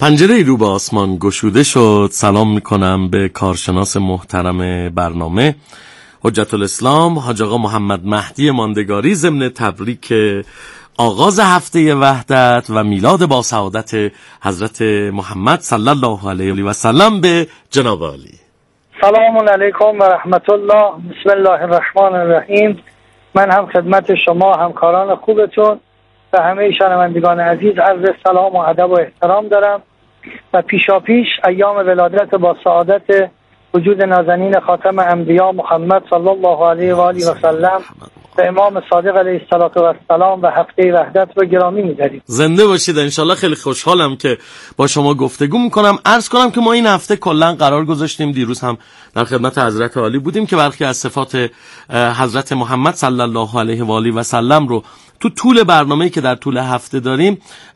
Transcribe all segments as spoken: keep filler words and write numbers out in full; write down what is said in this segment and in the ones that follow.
پنجره رو به آسمان گشوده شد. سلام میکنم به کارشناس محترم برنامه حجت الاسلام حاج آقا محمد مهدی ماندگاری ضمن تبریک آغاز هفته وحدت و میلاد با سعادت حضرت محمد صلی الله علیه و سلم به جناب عالی. سلام علیکم و رحمت الله. بسم الله الرحمن الرحیم. من هم خدمت شما همکاران خوبتون و همه شنوندگان عزیز عرض سلام و ادب و احترام دارم و پیشا پیش ایام ولادت با سعادت وجود نازنین خاتم انبیا محمد صلی الله علیه و آله و سلم و امام صادق علیه السلام و هفته وحدت رو گرامی می‌داریم. زنده باشید. انشالله. خیلی خوشحالم که با شما گفتگو میکنم. عرض کنم که ما این هفته کلا قرار گذاشتیم، دیروز هم در خدمت حضرت عالی بودیم، که برخی از صفات حضرت محمد صلی الله علیه و آله و سلم رو تو طول برنامه‌ای که در طول هفته داریم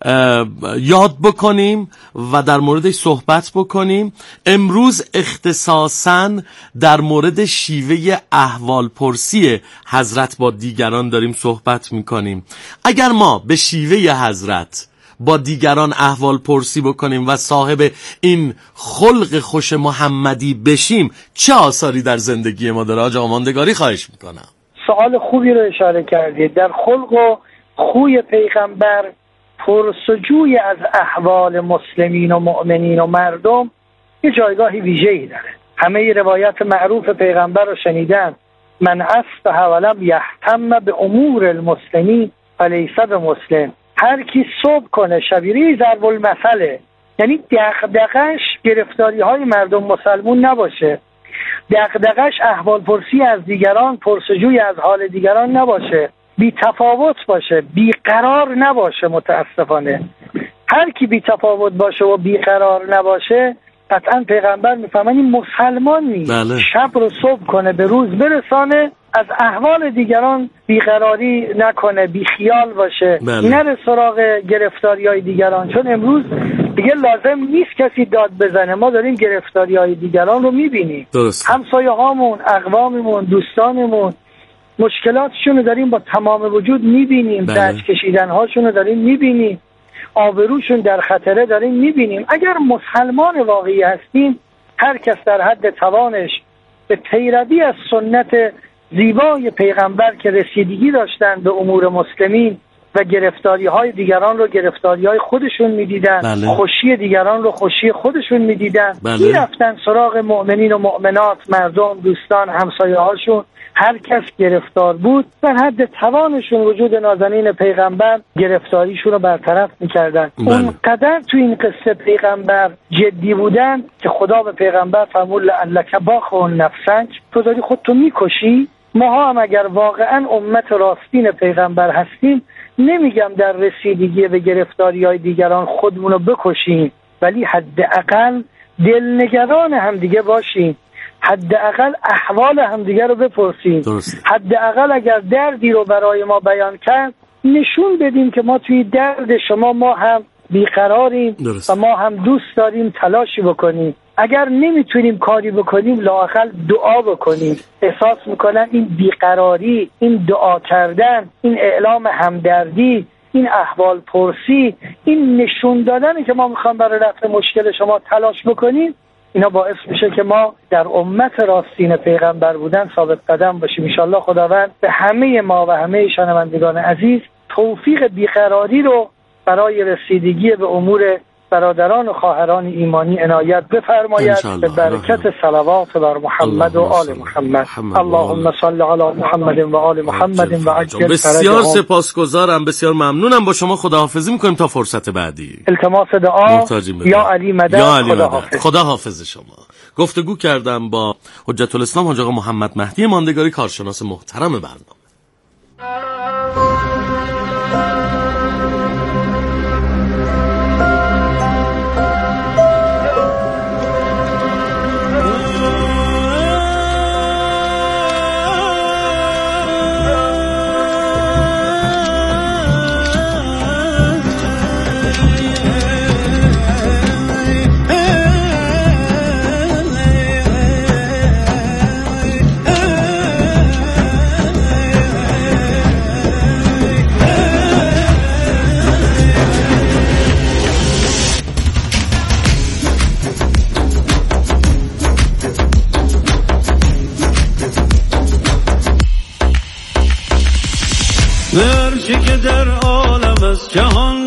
یاد بکنیم و در موردش صحبت بکنیم. امروز اختصاصاً در مورد شیوه احوال پرسی حضرت با دیگران داریم صحبت میکنیم. اگر ما به شیوه حضرت با دیگران احوال پرسی بکنیم و صاحب این خلق خوش محمدی بشیم، چه آثاری در زندگی ما داره؟ آقا ماندگاری خواهش میکنم. سوال خوبی رو اشاره کردید. در خلق و خوی پیغمبر پرسجوی از احوال مسلمین و مؤمنین و مردم یه جایگاهی ویژه‌ای داره. همه روایت معروف پیغمبر رو شنیدن: من اصبح ولم یهتم به امور المسلمین فلیس بمسلم. هر کی صبح کنه شبیه ضرب المثله، یعنی دغدغش گرفتاری های مردم مسلمون نباشه، دغدغش احوال پرسی از دیگران، پرسجوی از حال دیگران نباشه، بی تفاوت باشه، بی قرار نباشه. متاسفانه هر کی بی تفاوت باشه و بی قرار نباشه، قطعا پیغمبر میفهمن این مسلمان نیست. بله. شب رو صبح کنه به روز برسانه، از احوال دیگران بیقراری نکنه، بی خیال باشه. بله. نره سراغ گرفتاری های دیگران، چون امروز دیگه لازم نیست کسی داد بزنه. ما داریم گرفتاری های دیگران رو میبینیم. همسایه هامون، اقواممون، دوستانمون مشکلاتشون رو داریم با تمام وجود میبینیم. درج کشیدن هاشون رو داریم میبینیم، آبروشون در خطره داریم میبینیم. اگر مسلمان واقعی هستیم، هر کس در حد توانش به پیروی از سنت زیبای پیغمبر که رسیدگی داشتن به امور مسلمین و گرفتاری های دیگران رو گرفتاری های خودشون میدیدن، بله. خوشی دیگران رو خوشی خودشون میدیدن، بله. میرفتن سراغ مؤمنین و مؤمنات، مردم، دوستان، همسایه هاشون. هر کس گرفتار بود در حد توانشون وجود نازنین پیغمبر گرفتاریشون رو برطرف میکردن. بله. اونقدر تو این قصه پیغمبر جدی بودن که خدا به پیغمبر فرمود لعلک باخع نفسک، تو داری خودتو میکشی. ما هم اگر واقعا امت راستین پیغمبر هستیم، نمیگم در رسیدگی به گرفتاری های دیگران خودمونو بکشیم، ولی حداقل دلنگران همدیگه باشیم، حداقل احوال همدیگه رو بپرسیم. حداقل اگر دردی رو برای ما بیان کرد، نشون بدیم که ما توی درد شما ما هم بیقراریم و ما هم دوست داریم تلاشی بکنیم. اگر نمیتونیم کاری بکنیم، لااقل دعا بکنیم. احساس میکنن این بیقراری، این دعا کردن، این اعلام همدردی، این احوال پرسی، این نشون دادنی که ما میخوام برای رفع مشکل شما تلاش بکنیم، اینا باعث میشه که ما در امت راستین پیغمبر بودن ثابت قدم باشیم. ان شاءالله خداوند به همه ما و همه شنوندگان عزیز توفیق بیقراری رو برای رسیدگی به امور برادران و خواهران ایمانی عنایت بفرماید. به برکت صلوات بر محمد و آل محمد. اللهم صل علی محمد و آل محمد و عجل. بسیار سپاسگزارم، بسیار ممنونم. با شما خداحافظی میکنیم تا فرصت بعدی. التماس دعا. یا علی مدد. خداحافظ. خداحافظ شما. گفتگو کردم با حجت الاسلام حاج آقا محمد مهدی ماندگاری، کارشناس محترم برنامه.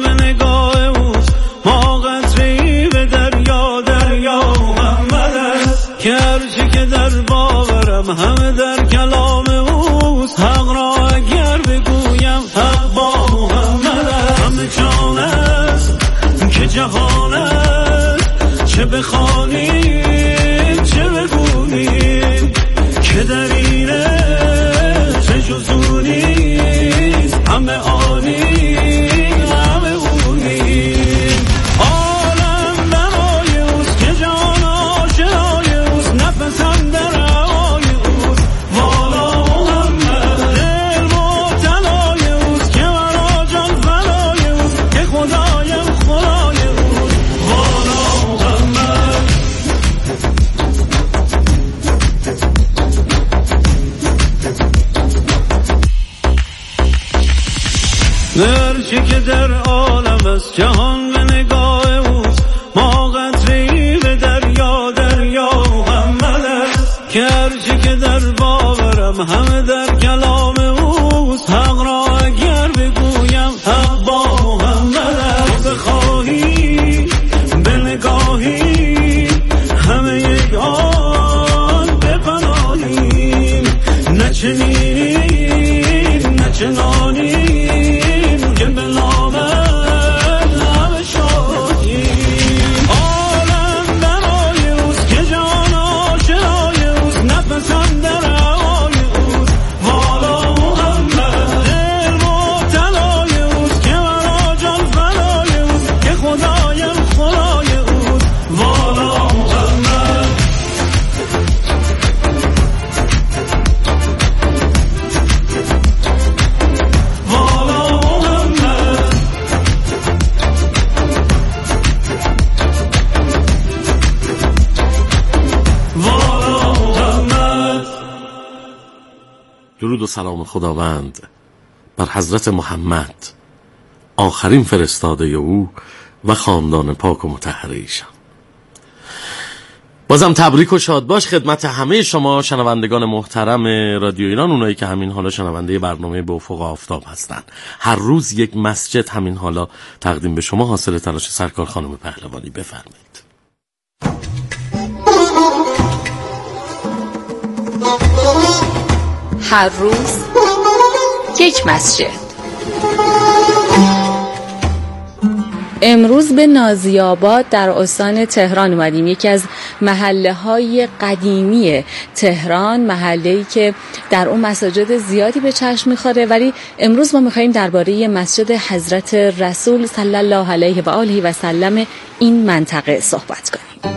به نگاه اوست، ما قطره‌ای به دریا، دریا محمد است که هرچی که در باورم همه در کلام اوست. حق را اگر بگویم حق با محمد است. همه جان است که جهان است، چه بخوانیم چه بگوییم که در اینه چه جزو نیست. همه آنی همه اونیم، عالم برای اوست که جان آشنای اوست، نفسم در هوای اوست. والا محمد دل مبتلای اوست که مرا جان فدای اوست، که خدایم خدای اوست. والا محمد هرچی که در عالم است جهان به نگاه اوست، ما قطره‌ای به دریا، دریا محمد است که هرچی که در باورم همه در کلام اوست. حق را اگر بگویم حق با محمد است. بخواهی به نگاهی همه یک آن بپناهیم، نه چنین نه چنانی که به نامت همه شاهیم. عالم برای اوست که جان آشنای اوست، نفسم در هوای اوست. والا محمد دل مبتلای اوست که مرا جان فدای اوست، که خدایم خدای اوست. والا محمد والا محمد والا محمد. درود و سلام خداوند بر حضرت محمد، آخرین فرستاده او و خاندان پاک و مطهر ایشان. بازم تبریک و شاد باش خدمت همه شما شنوندگان محترم رادیو ایران، اونایی که همین حالا شنونده برنامه به افق آفتاب هستن. هر روز یک مسجد همین حالا تقدیم به شما، حاصل تلاش سرکار خانم پهلوانی. بفرمایید. هر روز یک مسجد. امروز به نازی‌آباد در استان تهران اومدیم، یکی از محله‌های قدیمی تهران، محله‌ای که در اون مساجد زیادی به چشم می‌خوره، ولی امروز ما می‌خوایم درباره مسجد حضرت رسول صلی الله علیه و آله و سلم این منطقه صحبت کنیم.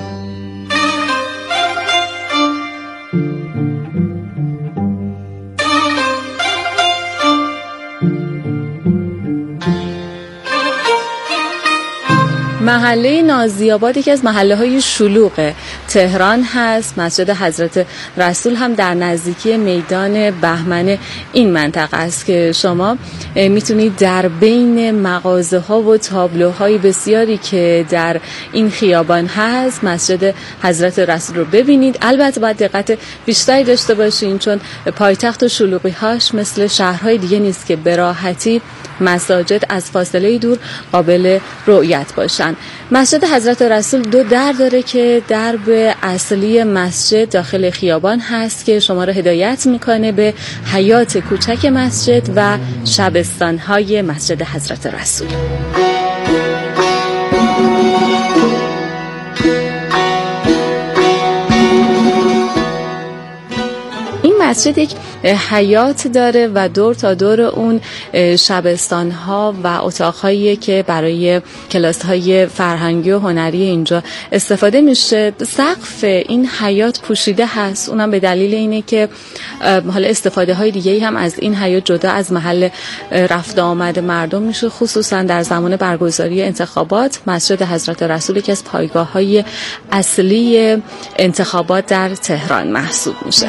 محله نازی‌آباد یکی از محله‌های شلوغ تهران هست. مسجد حضرت رسول هم در نزدیکی میدان بهمن این منطقه است که شما میتونید در بین مغازه‌ها و تابلوهای بسیاری که در این خیابان هست مسجد حضرت رسول رو ببینید. البته باید دقت بیشتری داشته باشین، چون پایتخت و شلوغی‌هاش مثل شهرهای دیگه نیست که به راحتی مساجد از فاصله دور قابل رؤیت باشن. مسجد حضرت رسول دو در داره که درب اصلی مسجد داخل خیابان هست که شما را هدایت میکنه به حیاط کوچک مسجد و شبستان‌های مسجد حضرت رسول. مسجد یک حیاط داره و دور تا دور اون شبستان ها و اتاق هایی که برای کلاس های فرهنگی و هنری اینجا استفاده میشه. سقف این حیاط پوشیده هست، اونم به دلیل اینه که حالا استفاده های دیگه هم از این حیاط جدا از محل رفت آمد مردم میشه، خصوصا در زمان برگزاری انتخابات. مسجد حضرت رسول که از پایگاه های اصلی انتخابات در تهران محسوب میشه.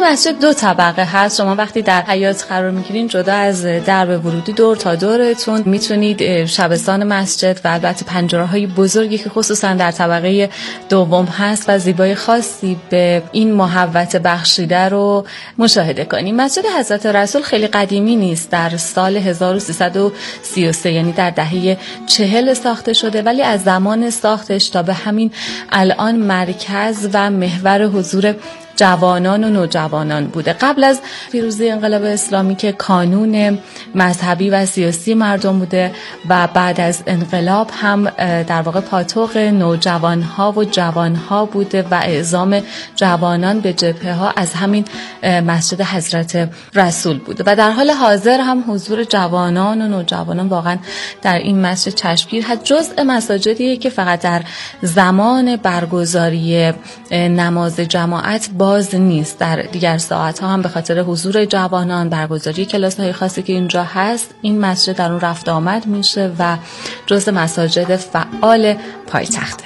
مسجد دو طبقه هست. شما وقتی در حیاط قرار میگیرین جدا از درب ورودی دور تا دورتون میتونید شبستان مسجد و البته پنجره‌های بزرگی که خصوصا در طبقه دوم هست و زیبایی خاصی به این محوطه بخشیده رو مشاهده کنید. مسجد حضرت رسول خیلی قدیمی نیست، در سال هزار و سیصد و سی و سه یعنی در دهه چهل ساخته شده، ولی از زمان ساختش تا به همین الان مرکز و محور حضور جوانان و نوجوانان بوده. قبل از پیروزی انقلاب اسلامی که کانون مذهبی و سیاسی مردم بوده و بعد از انقلاب هم در واقع پاتوق نوجوانها و جوانها بوده و اعزام جوانان به جبهه ها از همین مسجد حضرت رسول بوده و در حال حاضر هم حضور جوانان و نوجوانان واقعا در این مسجد چشمگیر هست. جزء مساجدیه که فقط در زمان برگزاری نماز جماعت باز نیست، در دیگر ساعت ها هم به خاطر حضور جوانان، برگزاری کلاس های خاصی که اینجا هست، این مسجد در اون رفت آمد میشه و جزء مساجد فعال پایتخته.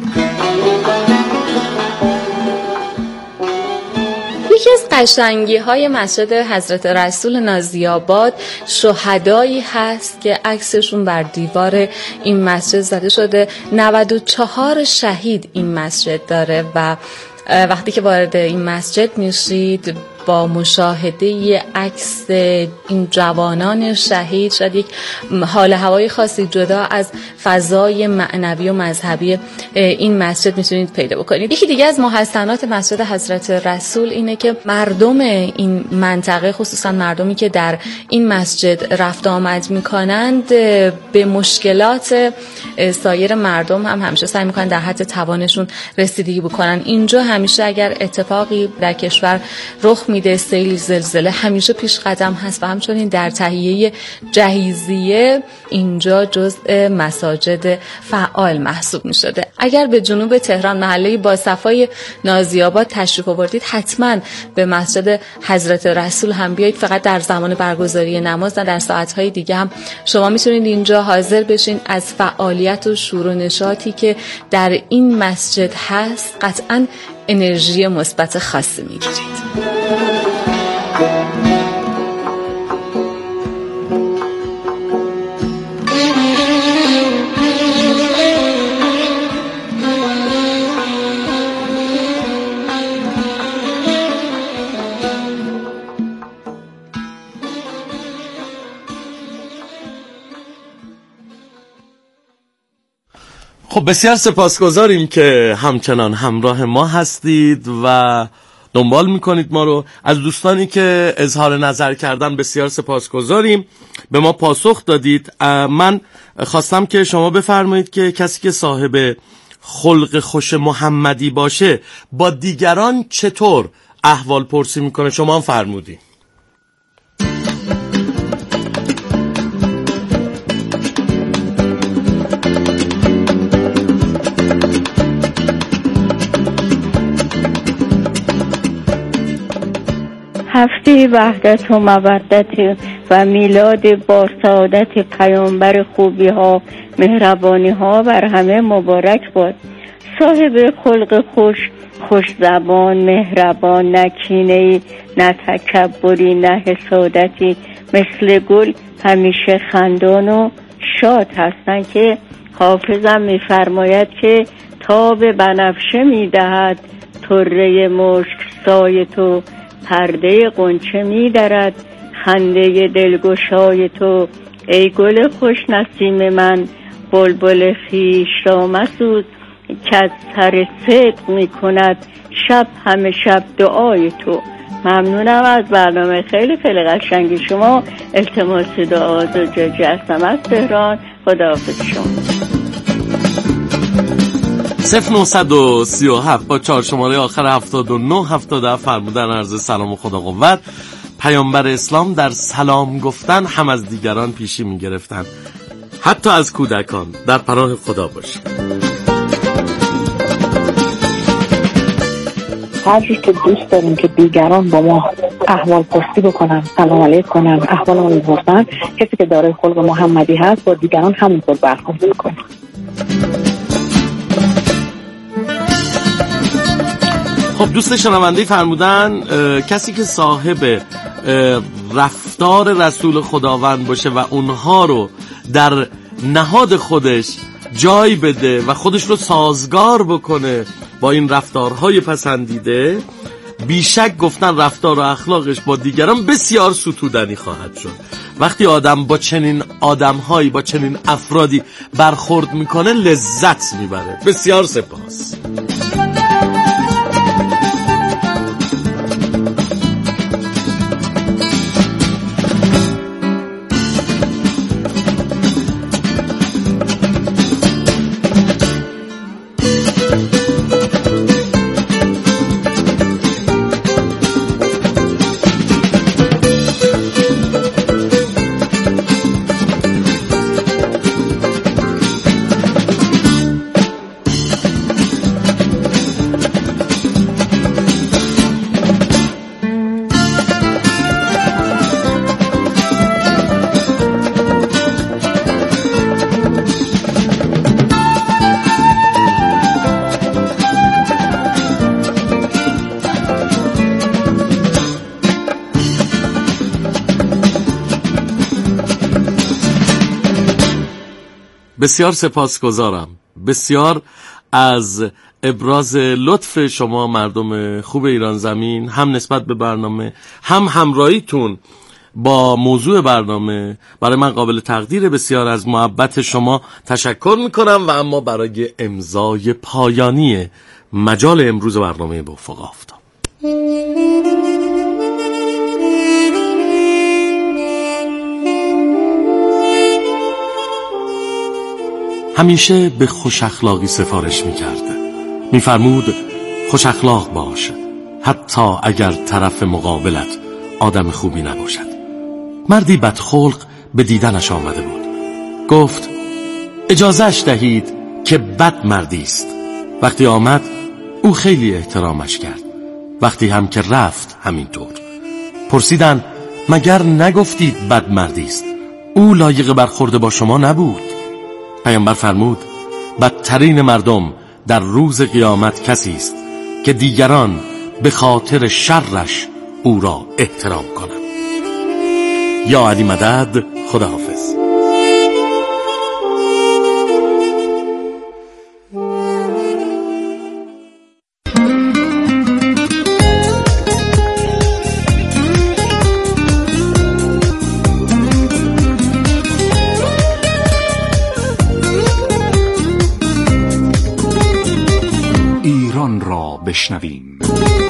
یکی از قشنگی های مسجد حضرت رسول نازی‌آباد شهدایی هست که عکسشون بر دیوار این مسجد زده شده. نود و چهار شهید این مسجد داره و وقتی که وارد این مسجد میشید با مشاهده عکس این جوانان شهید شاید یک حال هوای خاصی جدا از فضای معنوی و مذهبی این مسجد میتونید پیدا بکنید. یکی دیگه از محسنات مسجد حضرت رسول اینه که مردم این منطقه، خصوصا مردمی که در این مسجد رفت آمد میکنند، به مشکلات سایر مردم هم همیشه سعی میکنن در حد توانشون رسیدگی بکنن. اینجا همیشه اگر اتفاقی در کشور رخ میده، سیل، زلزله، همیشه پیش قدم هست و همچنین در تهیه جهیزیه اینجا جزء مساجد فعال محسوب می شده. اگر به جنوب تهران محله با صفای نازی‌آباد تشریف آوردید حتما به مسجد حضرت رسول هم بیایید. فقط در زمان برگزاری نماز نه، در ساعت‌های دیگه هم شما میتونید اینجا حاضر بشین. از فعالیت و شور و نشاطی که در این مسجد هست قطعاً انرژی مثبت خاصی میگیرید. خب بسیار سپاسگزاریم که همچنان همراه ما هستید و دنبال میکنید ما رو. از دوستانی که اظهار نظر کردن بسیار سپاسگزاریم، به ما پاسخ دادید. من خواستم که شما بفرمایید که کسی که صاحب خلق خوش محمدی باشه با دیگران چطور احوال پرسی میکنه؟ شما هم فرمودید. هفته وحدت و مودت و میلاد با سعادت پیامبر خوبی ها، مهربانی ها بر همه مبارک باد. صاحب خلق خوش، خوش زبان، مهربان، نه کینه‌ای، نه تکبری، نه حسادتی، مثل گل همیشه خندان و شاد هستند که حافظم می‌فرماید که تاب بنفشه می‌دهد طره مشک سای تو، پرده قنچه می‌درد خنده دلگشای تو. ای گل خوش نسیم من، بلبل خویش را مسوز، که از سر صدق می‌کند شب همه شب دعای تو. ممنونم از برنامه خیلی خیلی قشنگی شما. التماس دعا زجاجی هستم از تهران. خداحافظ شما. صفر نهصد و سی و هفت با چهار شماره آخر هفتاد و نه هفتاد و هفت فرمودن عرض سلام و خدا قوت. پیامبر اسلام در سلام گفتن هم از دیگران پیشی می گرفتن، حتی از کودکان. در پناه خدا باشید. هر چیز که دوست داریم که دیگران با ما احوال پرسی بکنن، سلام علیک کنن، احوال ما بپرسن، کسی که دارای خلق محمدی هست با دیگران همونطور برخورد میکنه. خب دوست شنونده فرمودن کسی که صاحب رفتار رسول خداوند باشه و اونها رو در نهاد خودش جای بده و خودش رو سازگار بکنه با این رفتارهای پسندیده، بیشک گفتن رفتار و اخلاقش با دیگران بسیار ستودنی خواهد شد. وقتی آدم با چنین آدمهایی، با چنین افرادی برخورد میکنه لذت میبره. بسیار سپاس. بسیار سپاسگزارم، بسیار از ابراز لطف شما مردم خوب ایران زمین، هم نسبت به برنامه، هم همراهیتون با موضوع برنامه. برای من قابل تقدیر. بسیار از محبت شما تشکر میکنم و اما برای امضای پایانی مجال امروز برنامه به افق آفتاب، همیشه به خوش اخلاقی سفارش میکرده. میفرمود خوش اخلاق باش حتی اگر طرف مقابلت آدم خوبی نباشد. مردی بدخلق به دیدنش آمده بود. گفت اجازهش دهید که بد مردی است. وقتی آمد او خیلی احترامش کرد. وقتی هم که رفت همینطور. پرسیدن مگر نگفتید بد مردی است؟ او لایق برخورد با شما نبود. پیامبر فرمود بدترین مردم در روز قیامت کسی است که دیگران به خاطر شرش او را احترام کنند. یا علی مدد. خداحافظ. ایران را بشنویم.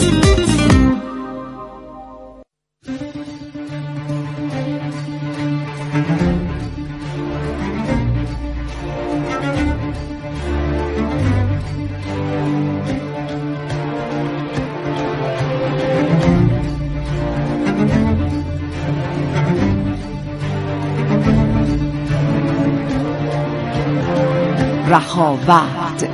رهاورد.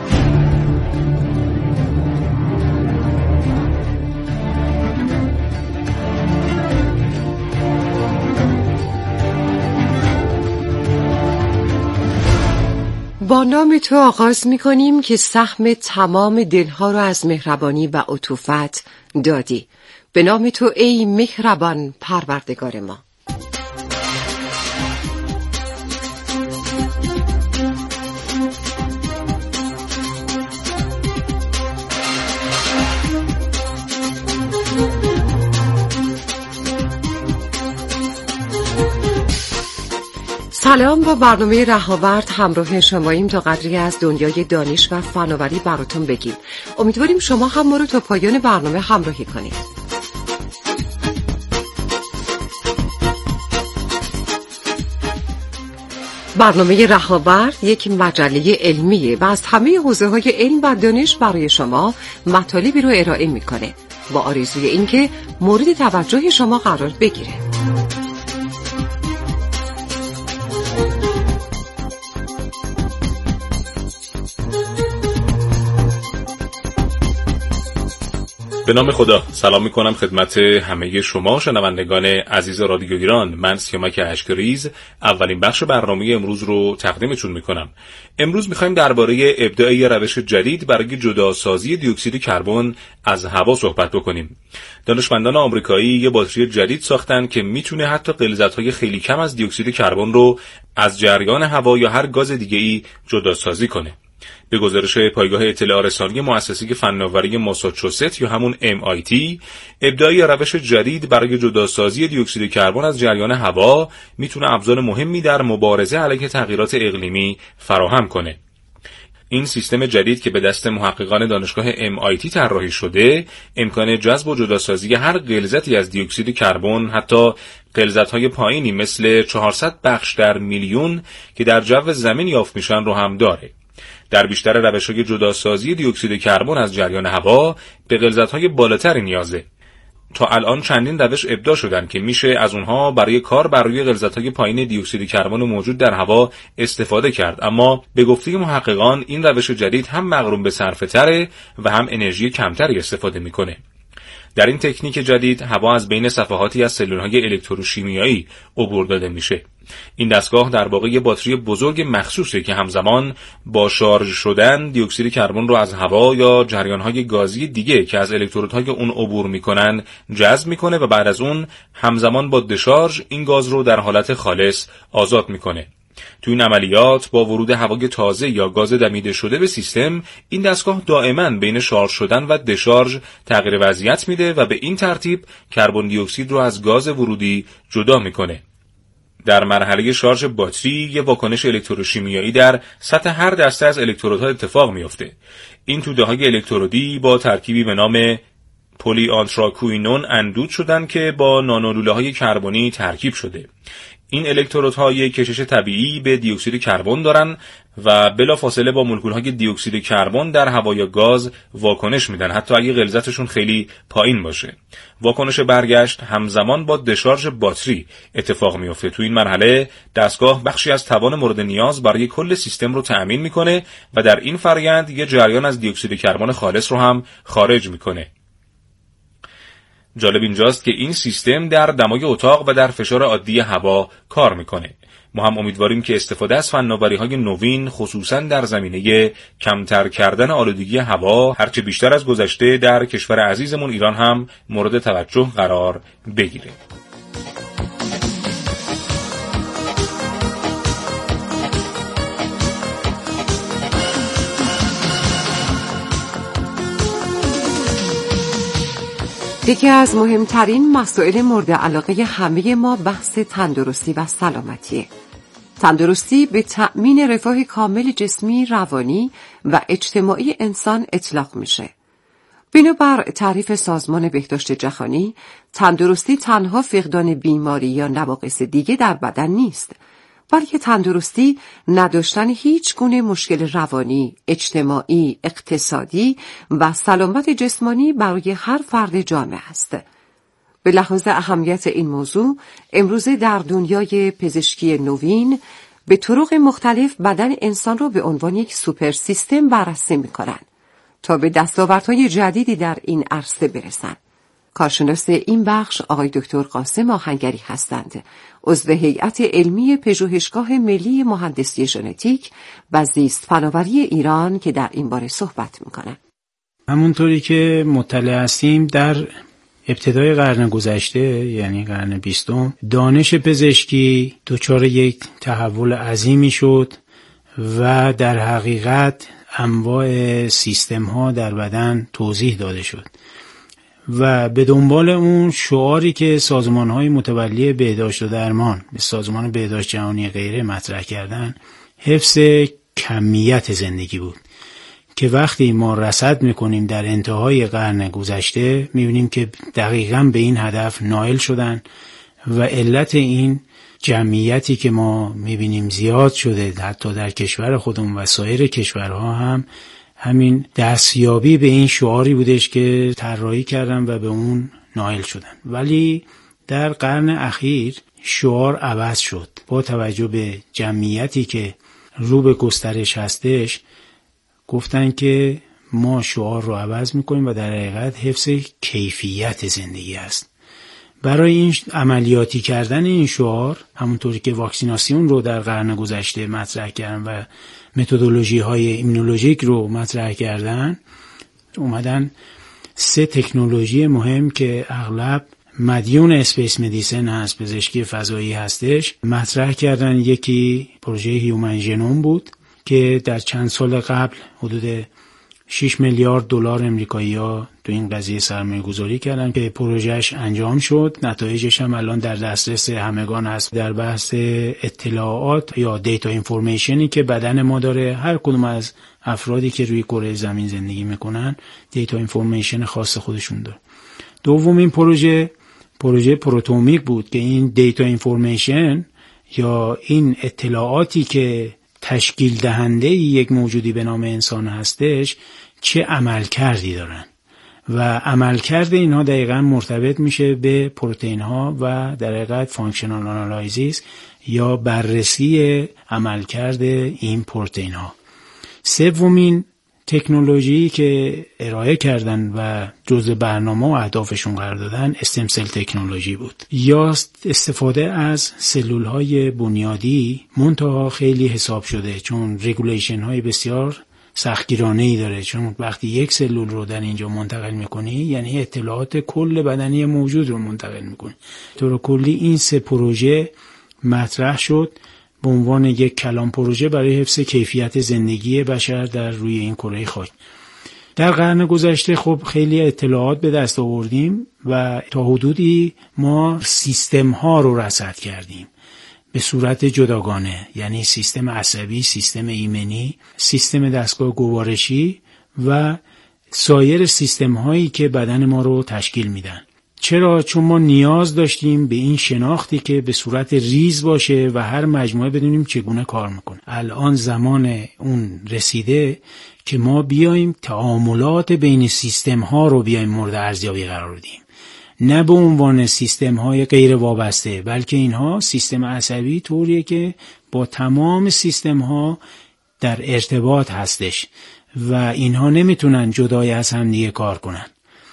با نام تو آغاز می کنیم که سهم تمام دلها را از مهربانی و عطوفت دادی. به نام تو ای مهربان پروردگار ما. سلام، با برنامه رهاورد همراه شماییم تا قدری از دنیای دانش و فناوری براتون بگیم. امیدواریم شما هم ما رو تا پایان برنامه همراهی کنید. برنامه رهاورد یک مجله علمیه و از همه حوزه‌های علم و دانش برای شما مطالبی رو ارائه میکنه با آرزوی اینکه مورد توجه شما قرار بگیره. به نام خدا سلام میکنم خدمت همه شما شنوندگان عزیز رادیو ایران. من سیامک اشکریز اولین بخش برنامه امروز رو تقدیمتون میکنم. امروز میخوایم درباره ابداع یه روش جدید برای جداسازی دی اکسید کربن از هوا صحبت بکنیم. دانشمندان آمریکایی یه باتری جدید ساختن که میتونه حتی غلظت‌های خیلی کم از دی اکسید کربن رو از جریان هوا یا هر گاز دیگه‌ای جداسازی کنه. به گزارش پایگاه اطلاع رسانی مؤسسه فناوری ماساچوست یا همون ام آی تی، ابداع روش جدید برای جداسازی دی اکسید کربن از جریان هوا میتونه ابزار مهمی در مبارزه علیه تغییرات اقلیمی فراهم کنه. این سیستم جدید که به دست محققان دانشگاه ام آی تی طراحی شده، امکان جذب و جداسازی هر غلظتی از دی اکسید کربن، حتی غلظت‌های پایینی مثل چهارصد بخش در میلیون که در جو زمین یافت میشن رو هم داره. در بیشتر روش‌های جداسازی دی اکسید کربن از جریان هوا به غلظت‌های بالاتری نیازه. تا الان چندین روش ابداع شدن که میشه از اونها برای کار بر روی غلظت‌های پایین دی اکسید کربن موجود در هوا استفاده کرد، اما به گفته محققان این روش جدید هم مغروم به صرفه‌تره و هم انرژی کمتری استفاده میکنه. در این تکنیک جدید هوا از بین صفحاتی از سلول‌های الکتروشیمیایی عبور داده میشه. این دستگاه در واقع یه باتری بزرگ مخصوصه که همزمان با شارژ شدن دی اکسید کربن رو از هوا یا جریان‌های گازی دیگه که از الکترودهای اون عبور میکنن جذب میکنه و بعد از اون همزمان با دشارژ این گاز رو در حالت خالص آزاد میکنه. تو این عملیات با ورود هوای تازه یا گاز دمیده شده به سیستم، این دستگاه دائما بین شارژ شدن و دشارژ تغییر وضعیت میده و به این ترتیب کربن دی اکسید رو از گاز ورودی جدا میکنه. در مرحله شارژ باتری یه واکنش الکتروشیمیایی در سطح هر دسته از الکترودها اتفاق میفته. این توده‌های الکترودی با ترکیبی به نام پلی آنتراکوینون اندود شدن که با نانولوله‌های کربنی ترکیب شده. این الکترودها یک کشش طبیعی به دی اکسید کربن دارن و بلافاصله با مولکول‌های دی اکسید کربن در هوا یا گاز واکنش میدن، حتی اگه غلظتشون خیلی پایین باشه. واکنش برگشت همزمان با دشارژ باتری اتفاق میفته. تو این مرحله دستگاه بخشی از توان مورد نیاز برای کل سیستم رو تأمین میکنه و در این فرآیند یه جریان از دی اکسید کربن خالص رو هم خارج میکنه. جالب اینجاست که این سیستم در دمای اتاق و در فشار عادی هوا کار میکنه. ما هم امیدواریم که استفاده از فناوری‌های نوین خصوصاً در زمینه کمتر کردن آلودگی هوا هرچه بیشتر از گذشته در کشور عزیزمون ایران هم مورد توجه قرار بگیره. یکی از مهمترین مسائل مورد علاقه همه ما بحث تندرستی و سلامتیه. تندرستی به تأمین رفاه کامل جسمی، روانی و اجتماعی انسان اطلاق میشه. بنابر تعریف سازمان بهداشت جهانی، تندرستی تنها فقدان بیماری یا نواقص دیگه در بدن نیست، بلکه تندرستی نداشتن هیچ گونه مشکل روانی، اجتماعی، اقتصادی و سلامت جسمانی برای هر فرد جامعه است. به لحاظ اهمیت این موضوع، امروزه در دنیای پزشکی نوین به طرق مختلف بدن انسان را به عنوان یک سوپر سیستم بررسی می‌کنند تا به دستاوردهای جدیدی در این عرصه برسند. کارشناس این بخش آقای دکتر قاسم آهنگری هستند، عضو هیئت علمی پژوهشگاه ملی مهندسی ژنتیک و زیست فناوری ایران که در این باره صحبت می‌کنند. همونطوری که مطلع هستیم در ابتدای قرن گذشته یعنی قرن بیستم دانش پزشکی دچار یک تحول عظیمی شد و در حقیقت انواع سیستم ها در بدن توضیح داده شد و به دنبال اون شعاری که سازمان های متولی بهداشت و درمان به سازمان بهداشت جهانی غیره مطرح کردن حفظ کمیت زندگی بود که وقتی ما رصد میکنیم در انتهای قرن گذشته میبینیم که دقیقاً به این هدف نائل شدن و علت این جمعیتی که ما میبینیم زیاد شده حتی در کشور خودمون و سایر کشورها هم همین دستیابی به این شعاری بودش که طراحی کردن و به اون نائل شدن. ولی در قرن اخیر شعار عوض شد. با توجه به جمعیتی که رو به گسترش هستش گفتن که ما شعار رو عوض میکنیم و در حقیقت حفظ کیفیت زندگی است. برای این عملیاتی کردن این شعار، همونطوری که واکسیناسیون رو در قرن گذشته مطرح کردن و متدولوژی های ایمونولوژیک رو مطرح کردن، اومدن سه تکنولوژی مهم که اغلب مدیون اسپیس مدیسن هست، پزشکی فضایی هستش، مطرح کردن. یکی پروژه هیومن ژنوم بود که در چند سال قبل حدود شش میلیارد دلار امریکایی ها تو این قضیه سرمایه گذاری کردن که پروژهش انجام شد. نتایجش هم الان در دسترس همگان هست. در بحث اطلاعات یا دیتا اینفورمیشنی که بدن ما داره، هر کدوم از افرادی که روی کره زمین زندگی میکنن دیتا اینفورمیشن خاص خودشون داره. دومین پروژه پروژه پروتومیک بود که این دیتا اینفورمیشن یا این اطلاعاتی که تشکیل دهنده یک موجودی به نام انسان هستش چه عمل کردی دارن و عملکرد اینها دقیقاً مرتبط میشه به پروتئین ها و در حقیقت فانکشنال آنالایزیس یا بررسی عملکرد این پروتئین ها. سومین تکنولوژی که ارائه کردن و جزء برنامه و اهدافشون قرار دادن استم سل تکنولوژی بود، یا استفاده از سلول های بنیادی منتها خیلی حساب شده، چون رگولیشن های بسیار سختگیرانه‌ای داره. چون وقتی یک سلول رو در اینجا منتقل میکنی یعنی اطلاعات کل بدنی موجود رو منتقل میکنی. طور کلی این سه پروژه مطرح شد به عنوان یک کلان پروژه برای حفظ کیفیت زندگی بشر در روی این کره خاک. در قرن گذشته خب خیلی اطلاعات به دست آوردیم و تا حدودی ما سیستم ها رو رصد کردیم به صورت جداگانه، یعنی سیستم عصبی، سیستم ایمنی، سیستم دستگاه گوارشی و سایر سیستم هایی که بدن ما رو تشکیل میدن. چرا؟ چون ما نیاز داشتیم به این شناختی که به صورت ریز باشه و هر مجموعه بدونیم چگونه کار میکنه. الان زمان اون رسیده که ما بیایم تعاملات بین سیستم ها رو بیایم مورد ارزیابی قرار بدیم، نه به عنوان سیستم های غیر وابسته، بلکه اینها سیستم عصبی طوریه که با تمام سیستم ها در ارتباط هستش و اینها نمیتونن جدای از هم دیگه کار کنن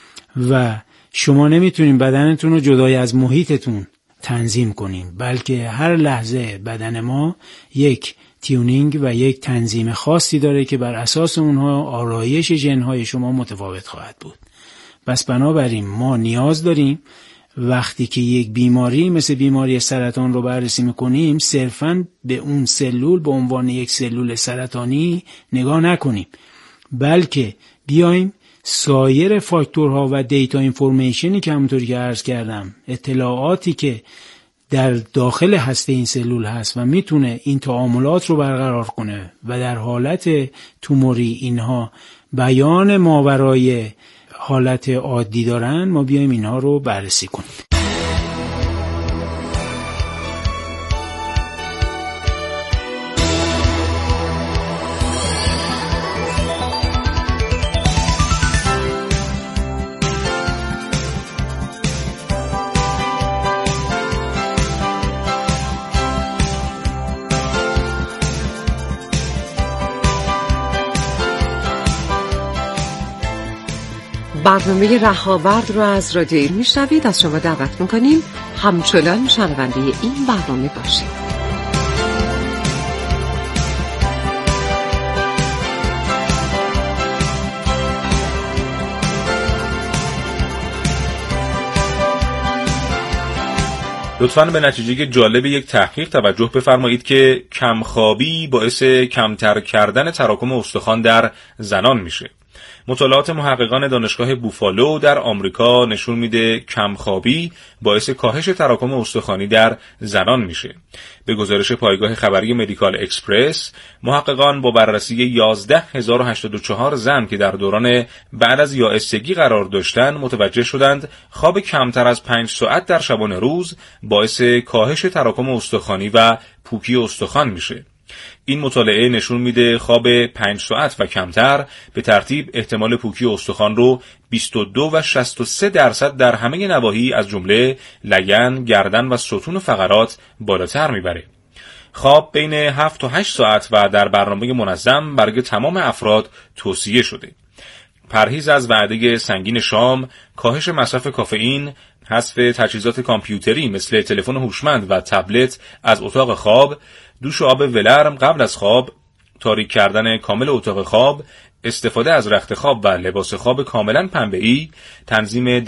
و شما نمیتونین بدنتون رو جدای از محیطتون تنظیم کنین، بلکه هر لحظه بدن ما یک تیونینگ و یک تنظیم خاصی داره که بر اساس اونها آرایش ژن‌های شما متفاوت خواهد بود. بس بنابراین ما نیاز داریم وقتی که یک بیماری مثل بیماری سرطان رو بررسی میکنیم صرفاً به اون سلول به عنوان یک سلول سرطانی نگاه نکنیم، بلکه بیایم سایر فاکتورها و دیتا اینفورمیشنی که همونطوری که عرض کردم، اطلاعاتی که در داخل هسته این سلول هست و میتونه این تعاملات رو برقرار کنه و در حالت توموری اینها بیان ماورای حالت عادی دارن، ما بیایم اینها رو بررسی کنیم. برنامه رهاورد رو از رادیو ایران میشنوید. از شما دعوت میکنیم همچنان شنونده این برنامه باشید. لطفاً به نتیجه جالب یک تحقیق توجه بفرمایید که کمخوابی باعث کمتر کردن تراکم استخوان در زنان میشه. مطالعات محققان دانشگاه بوفالو در آمریکا نشون میده کمخوابی باعث کاهش تراکم استخوانی در زنان میشه. به گزارش پایگاه خبری مدیکال اکسپرس، محققان با بررسی یازده هزار و هشتاد و چهار زن که در دوران بعد از یائسگی قرار داشتن متوجه شدند خواب کمتر از پنج ساعت در شبانه روز باعث کاهش تراکم استخوانی و پوکی استخوان میشه. این مطالعه نشون میده خواب پنج ساعت و کمتر به ترتیب احتمال پوکی استخوان رو بیست و دو و شصت و سه درصد در همه نواحی از جمله لگن، گردن و ستون فقرات بالاتر میبره. خواب بین هفت تا هشت ساعت و در برنامه منظم برای تمام افراد توصیه شده. پرهیز از وعده سنگین شام، کاهش مصرف کافئین، حذف تجهیزات کامپیوتری مثل تلفن هوشمند و تبلت از اتاق خواب، دوش آب ولرم قبل از خواب، تاریک کردن کامل اتاق خواب، استفاده از رخت خواب و لباس خواب کاملا پنبه‌ای، تنظیم